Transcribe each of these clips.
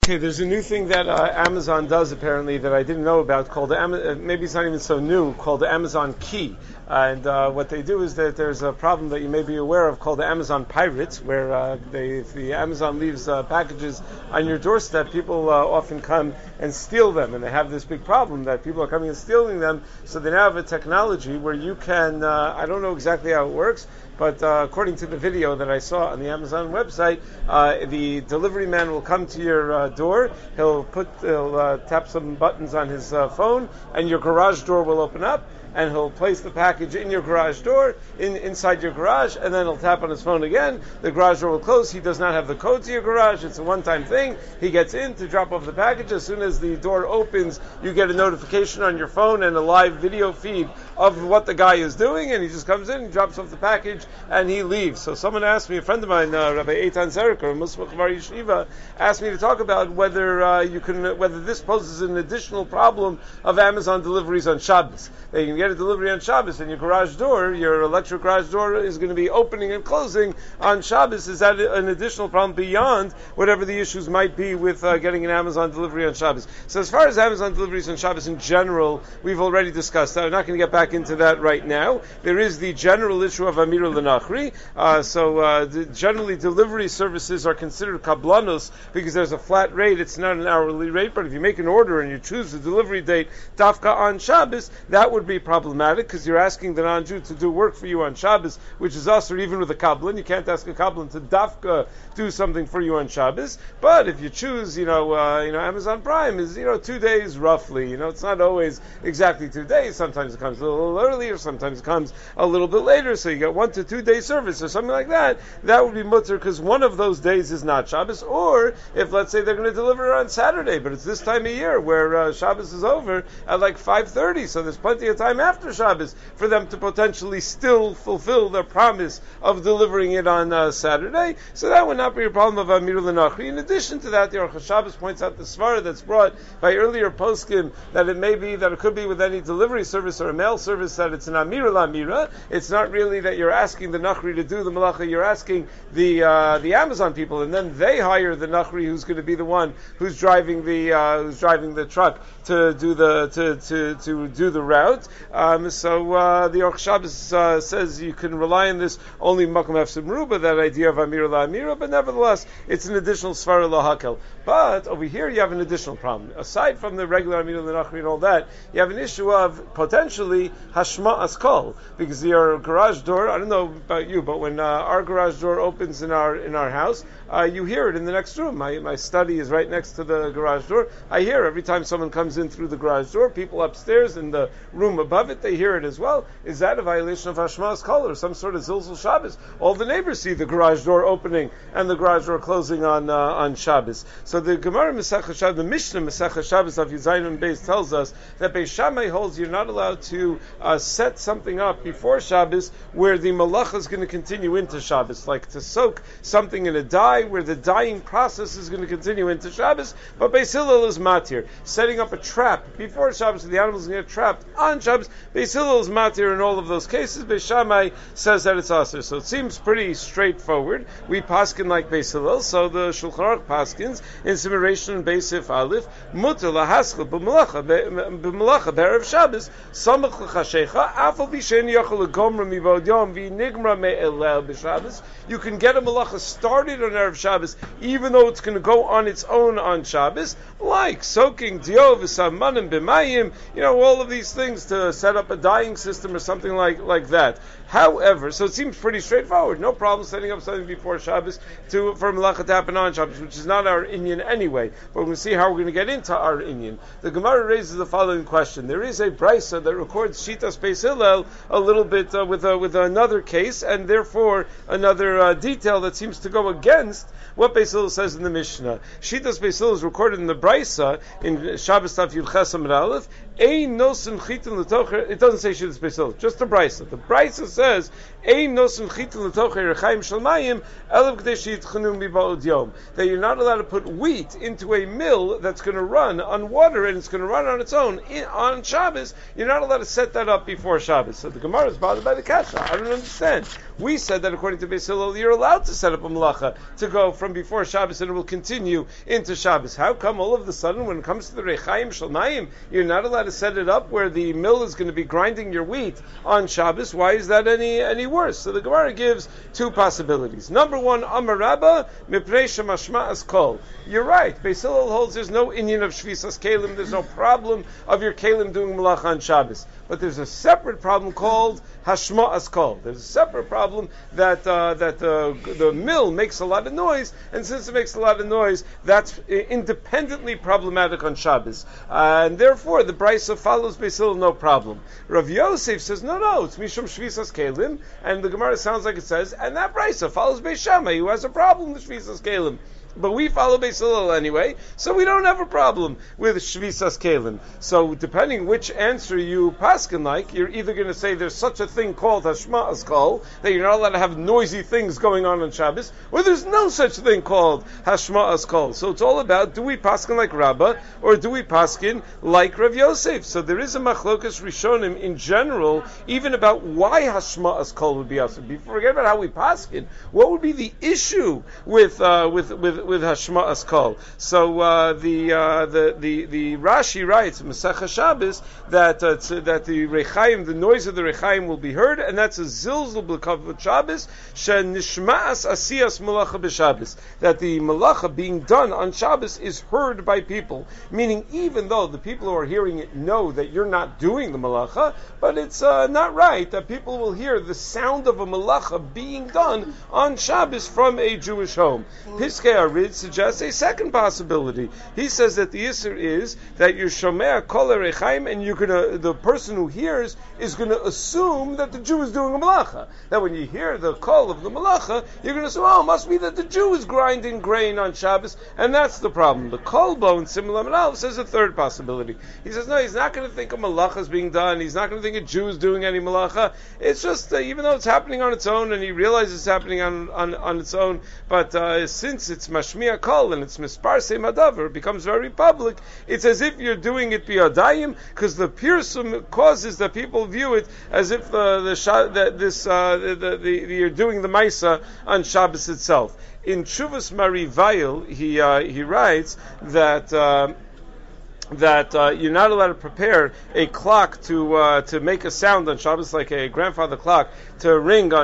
Okay, there's a new thing that Amazon does apparently that I didn't know about called maybe it's not even so new, called the Amazon Key. And what they do is that there's a problem that you may be aware of called the Amazon Pirates, where if the Amazon leaves packages on your doorstep, people often come and steal them, and they have this big problem that people are coming and stealing them. So they now have a technology where you can, I don't know exactly how it works, but according to the video that I saw on the Amazon website, the delivery man will come to your door. He'll tap some buttons on his phone, and your garage door will open up, and he'll place the package in your garage door, inside your garage, and then he'll tap on his phone again. The garage door will close. He does not have the code to your garage. It's a one-time thing. He gets in to drop off the package. As soon as the door opens, you get a notification on your phone and a live video feed of what the guy is doing, and he just comes in, he drops off the package, and he leaves. So someone asked me, a friend of mine, Rabbi Eitan Zeriker, Muslim Chavar Yeshiva, asked me to talk about whether whether this poses an additional problem of Amazon deliveries on Shabbos. They can get a delivery on Shabbos, and your garage door, your electric garage door, is going to be opening and closing on Shabbos. Is that an additional problem beyond whatever the issues might be with getting an Amazon delivery on Shabbos? So as far as Amazon deliveries on Shabbos in general, we've already discussed that. I'm not going to get back into that right now. There is the general issue of Amir L'Nachri. Generally, delivery services are considered kablanos because there's a flat rate. It's not an hourly rate, but if you make an order and you choose the delivery date dafka on Shabbos, that would be problematic because you're asking the non-Jew to do work for you on Shabbos, which is us, or even with a kablan. You can't ask a kablan to dafka do something for you on Shabbos. But if you choose, Amazon Prime is 2 days roughly. It's not always exactly 2 days. Sometimes it comes a little earlier, sometimes it comes a little bit later. So you get 1 to 2 day service or something like that. That would be mutter because one of those days is not Shabbos. Or if let's say they're going to deliver on Saturday, but it's this time of year where Shabbos is over at like 5:30, so there's plenty of time after Shabbos for them to potentially still fulfill their promise of delivering it on Saturday. So that would not be a problem of Amir L'Nachri. In addition to that, the Aruch HaShabbos points out the svara that's brought by earlier poskim that it could be with any delivery service or a mail service that it's an Amir L'Amira. It's not really that you're asking the Nachri to do the malacha, you're asking the Amazon people, and then they hire the Nachri who's going to be the one who's driving the truck to do the route. So the Aruch HaShabbos says you can rely on this only Makom Efsim Ruba, that idea of Amir L'Amira, but nevertheless it's an additional Svara L'Hakel. But over here you have an additional problem. Aside from the regular Amir L'Nachri and all that, you have an issue of potentially Hashma Askol, because your garage door, I don't know about you, but when our garage door opens in our house, you hear it in the next room. My study is right next to the garage door. I hear every time someone comes in through the garage door, people upstairs in the room above it, they hear it as well. Is that a violation of Hashmas Kol or some sort of Zilzul Shabbos? All the neighbors see the garage door opening and the garage door closing on Shabbos. So the Gemara Masechah Shabbos, the Mishnah Masechah Shabbos of Yizayim and Beis tells us that Beis Shammai holds you're not allowed to set something up before Shabbos where the malacha is going to continue into Shabbos, like to soak something in a dye where the dyeing process is going to continue into Shabbos. But Beis Hillel is matir. Setting up a trap before Shabbos so the animals can get trapped on Shabbos, Beis Hillel is matir in all of those cases. Beis Shammai says that it's aser. So it seems pretty straightforward. We paskin like Beis Hillel, so the Shulchan Aruch paskins in Simmeration and Beisif Aleph, muter lahaskil b'malacha b'erev Shabbos, samach l'chashecha, afal b'shen yachol l'gomra mivod yom v'nigmra me'elel b'Shabbos. You can get a malacha started on erev Shabbos, even though it's going to go on its own on Shabbos, like soaking diov v'samanim b'mayim, all of these things to set up a dyeing system or something like that. However, so it seems pretty straightforward. No problem setting up something before Shabbos for malacha to happen on Shabbos, which is not our inyan anyway. But we'll see how we're going to get into our inyan. The Gemara raises the following question. There is a brisa that records Shitas Beis Hillel a little bit with another case, and therefore another detail that seems to go against what Beis Hillel says in the Mishnah. Shitas Beis Hillel is recorded in the brisa in Shabbos Taf Yud Ches Amud Aleph. Ein nosen chitin l'tocher. It doesn't say Shitas Beis Hillel, just the brisa. The brisa says Ein nosen chitin l'tocher rechaim shalmayim elav k'dei sheyitchanu miba'od yom. That you're not allowed to put wheat into a mill that's going to run on water and it's going to run on its own on Shabbos. You're not allowed to set that up before Shabbos. So the Gemara is bothered by the kasha. I don't understand. We said that according to Beis Hillel, you're allowed to set up a malacha to go from before Shabbos and it will continue into Shabbos. How come all of a sudden, when it comes to the Rechaim Shalmayim, you're not allowed to set it up where the mill is going to be grinding your wheat on Shabbos? Why is that any worse? So the Gemara gives two possibilities. Number one, Amar Rabba, Miprei Shemashma'as Kol. You're right. Beis Hillel holds there's no inyan of Shvisas Kalim, there's no problem of your Kalim doing malacha on Shabbos. But there's a separate problem called Hashma'as Kol. There's a separate problem that the mill makes a lot of noise, and since it makes a lot of noise, that's independently problematic on Shabbos. And therefore, the Brisa follows Beis Hillel, no problem. Rav Yosef says, no, it's Mishum Shvisas Kalim, and the Gemara sounds like it says, and that Brisa follows Beis Shammai, who has a problem with Shvisas Kalim. But we follow Beis Hillel anyway, so we don't have a problem with Shvisas Kalim. So depending which answer you paskin like, you're either going to say there's such a thing called Hashma'as Kol, that you're not allowed to have noisy things going on Shabbos, or there's no such thing called Hashma'as Kol. So it's all about, do we paskin like Rabbah, or do we paskin like Rav Yosef? So there is a machlokas rishonim in general, even about why Hashma'as Kol would be awesome. Forget about how we paskin. What would be the issue with Hashma'as Kol? So the Rashi writes in Masechah Shabbos that the Rechaim, the noise of the Rechaim will be heard, and that's a zilzul b'kavod Shabbos shenishma'as asiyas malacha b'Shabbos, that the malacha being done on Shabbos is heard by people. Meaning, even though the people who are hearing it know that you're not doing the malacha, but it's not right that people will hear the sound of a malacha being done on Shabbos from a Jewish home. Piskei Arid suggests a second possibility. He says that the issur is that you're shomea kol rechaim, and the person who hears is going to assume that the Jew is doing a malacha. That when you hear the call of the malacha, you're going to assume, it must be that the Jew is grinding grain on Shabbos, and that's the problem. The Kolbo in Simon Lamed says a third possibility. He says, no, he's not going to think a malacha is being done. He's not going to think a Jew is doing any malacha. It's just, even though it's happening on its own, and he realizes it's happening on its own, but since it's mashmiya kol and it's misparse madavar, it becomes very public. It's as if you're doing it biyadayim, because the pirsum causes that people view it as if you're doing the Maisa on Shabbos itself. In Chuvas Marivayil, he writes that you're not allowed to prepare a clock to make a sound on Shabbos, like a grandfather clock to ring for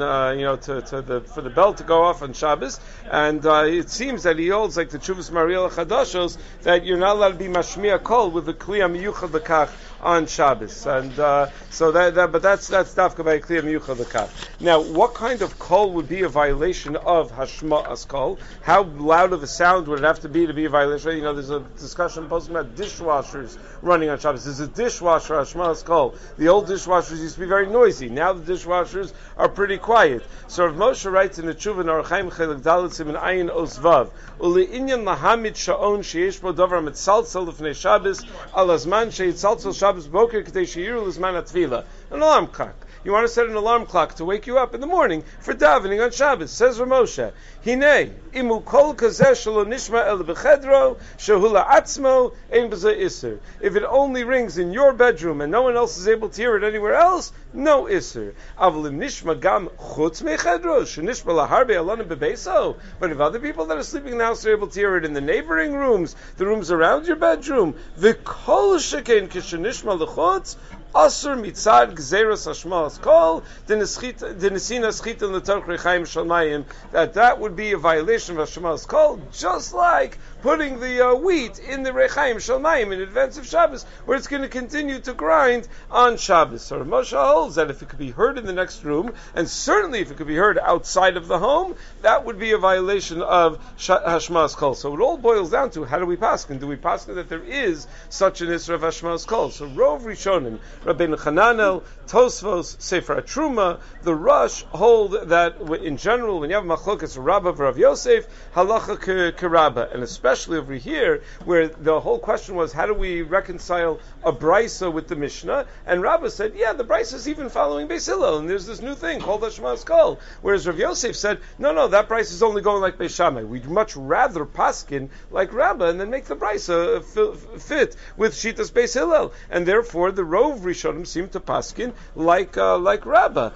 the bell to go off on Shabbos. And it seems that he holds, like the Chuvas Mariel Chadashos, that you're not allowed to be mashmiya kol with the kliya miyuchad lekach on Shabbos, and but that's dafka by kliya miyuchad lekach. Now, what kind of kol would be a violation of hashma'as kol? How loud of a sound would it have to be a violation? There's a discussion posting about dishwashers running on Shabbos. There's a dishwasher hashma'as kol. The old dishwashers used to be very noisy. Now the dishwashers are pretty quiet. So Rav Moshe writes in the Tshuva Narachaim Chelik Dalet Siman Ayin Osvav, Uli Inyan Lahamid Sha'on Sheish Bo Davar Mitzalzel Lefnei Shabbos Al Azman Sheitzalzel Shabbos Boker K'dei Sheyiru L'Zman HaTefila. An alarm clock. You want to set an alarm clock to wake you up in the morning for davening on Shabbos. Says Rav Moshe, Hinei imu kol kazeh shelo nishma el bechedro shehula atzmo ein b'zeh iser. If it only rings in your bedroom and no one else is able to hear it anywhere else, no iser. Avalim nishma gam chutz mechedro shenishma laharbe alanim bebeso. But if other people that are sleeping in the house are able to hear it in the neighboring rooms, the rooms around your bedroom, v'kol sheken kishenishma lechutz. Asur mitzad gzeras hashma'as kol denisina schita l'torch rechaim shalmayim, that would be a violation of hashma'as kol, just like putting the wheat in the rechaim shalmayim in advance of Shabbos, where it's going to continue to grind on Shabbos. So Moshe holds that if it could be heard in the next room, and certainly if it could be heard outside of the home, that would be a violation of hashma'as kol. So it all boils down to, how do we paskin? Do we paskin that there is such an isra of hashma'as kol? So Rov Rishonim, Rabbeinu Chananel, Tosfos, Sefer HaTruma, the Rush hold that in general, when you have machlokas Rabbah v'Rav Yosef, halacha k'Rabbah, and especially over here, where the whole question was, how do we reconcile a brisa with the Mishnah? And Rabbah said, the brisa is even following Beis Hillel, and there's this new thing called Hashma'as Kol. Whereas Rav Yosef said, no, that brisa is only going like Beis Shammai. We'd much rather paskin like Rabbah, and then make the brisa fit with Shitas Beis Hillel. And therefore, the Rov Rishonim seem to paskin like Rabbah.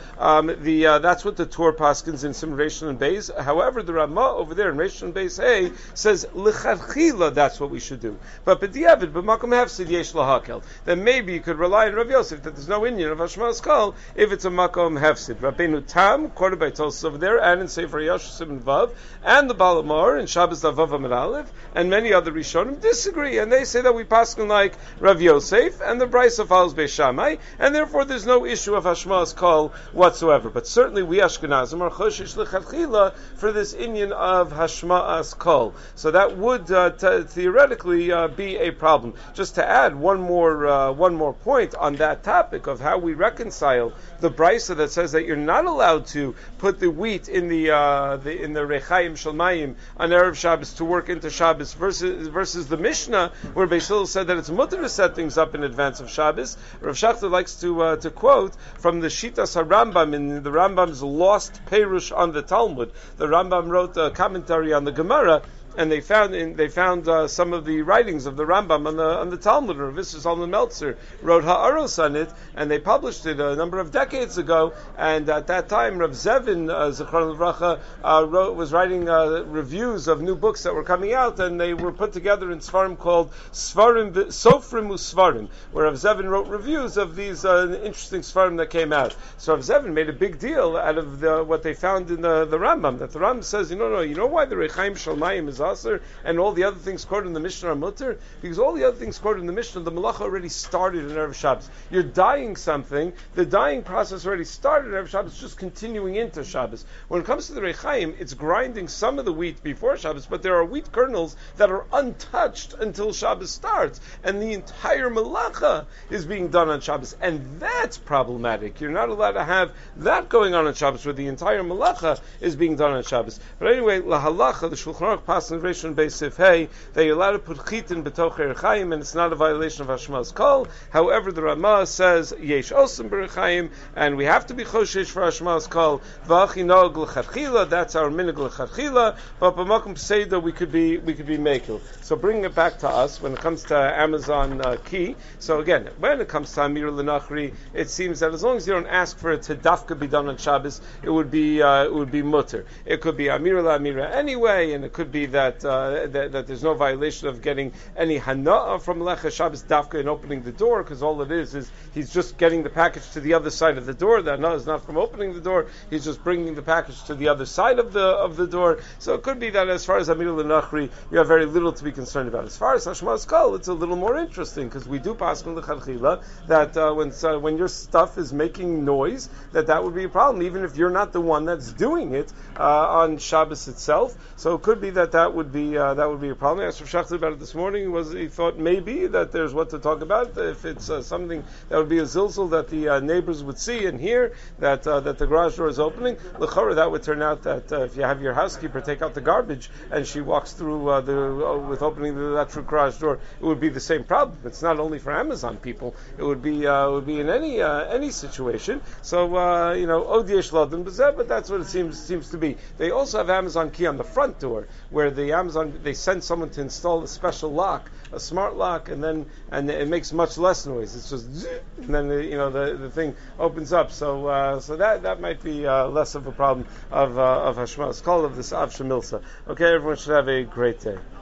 That's what the Torah paskins in some Rishon and Beis. However, the Ramah over there in Rishon and Beis Hey says l'chadchila that's what we should do. But b'diavad b'makom hefsid yesh lahakel. Then maybe you could rely on Rav Yosef that there's no Inyan of Hashmas Kol if it's a makom hefsid. Rabbeinu Tam quoted by Tosfos over there, and in Sefer Yoshua Simon Vav, and the Baal HaMaor in Shabbos Daf Vav Amud Aleph, and many other Rishonim disagree, and they say that we paskin like Rav Yosef, and the Brisa follows Beis Shammai, and therefore there's no issue of Hashmas Kol whatsoever. But certainly we Ashkenazim are choshish l'chadchila for this Inyan of Hashmas Kol. So that would theoretically be a problem. Just to add one more point on that topic of how we reconcile the Brisa that says that you're not allowed to put the wheat in the Rechaim Shalmayim on Erev Shabbos to work into Shabbos versus the Mishnah where Beis Hillel said that it's mutter to set things up in advance of Shabbos. Rav Shachter likes to quote from the Shitas HaRambam in the Rambam's Lost Perush on the Talmud. The Rambam wrote a commentary on the Gemara, and they found some of the writings of the Rambam on the Talmud. Rav Yisrael Zalman Meltzer wrote Ha'aros on it, and they published it a number of decades ago. And at that time, Rav Zevin Zichron Livracha was writing reviews of new books that were coming out, and they were put together in Svarim called Sofrim Usvarim, where Rav Zevin wrote reviews of these interesting Svarim that came out. So Rav Zevin made a big deal out of what they found in the Rambam. That the Rambam says, you know why the Rechaim Shalmayim is Aser and all the other things quoted in the Mishnah are mutter? Because all the other things quoted in the Mishnah, the Malacha already started in Erev Shabbos. You're dyeing something, the dyeing process already started in Erev Shabbos, just continuing into Shabbos. When it comes to the Rechaim, it's grinding some of the wheat before Shabbos, but there are wheat kernels that are untouched until Shabbos starts, and the entire Malacha is being done on Shabbos, and that's problematic. You're not allowed to have that going on Shabbos, where the entire Malacha is being done on Shabbos. But anyway, La Halacha, the Shulchan Aruch passes in Rishon Beis Sif Hey, they allow to put chitin b'toch Rechaim, and it's not a violation of Hashmas Kol. However, the Ramah says yesh osam b'Rechaim, and we have to be choshesh for Hashmas Kol. V'achi nog l'chadchila, that's our minig l'chadchila. But b'makom pseida we could be mekel. So bringing it back to us when it comes to Amazon key. So again, when it comes to Amir l'Nachri, it seems that as long as you don't ask for it to dafka be done on Shabbos, it would be mutter. It could be Amir l'Amira anyway, and it could be that there's no violation of getting any hana'ah from Melecha Shabbos dafka in opening the door, because all it is he's just getting the package to the other side of the door. The hana'ah is not from opening the door; he's just bringing the package to the other side of the door. So it could be that as far as Amir l'Nachri, you have very little to be concerned about. As far as Hashmas Kol, it's a little more interesting because we do paskin l'chadchila that when your stuff is making noise, that would be a problem, even if you're not the one that's doing it on Shabbos itself. So it could be that would be a problem. I asked Rav Shachter about it this morning. He thought maybe that there's what to talk about if it's something that would be a zilzal that the neighbors would see and hear that the garage door is opening. L'chora, that would turn out that if you have your housekeeper take out the garbage and she walks through with opening that garage door, it would be the same problem. It's not only for Amazon people; it would be in any situation. So odiesh laden b'zeh, but that's what it seems to be. They also have Amazon key on the front door, where they send someone to install a special lock, a smart lock, and it makes much less noise. It's just zzz, and then the thing opens up. So that might be less of a problem of Hashmas Kol, of this Av Shemilsa. Okay, everyone should have a great day.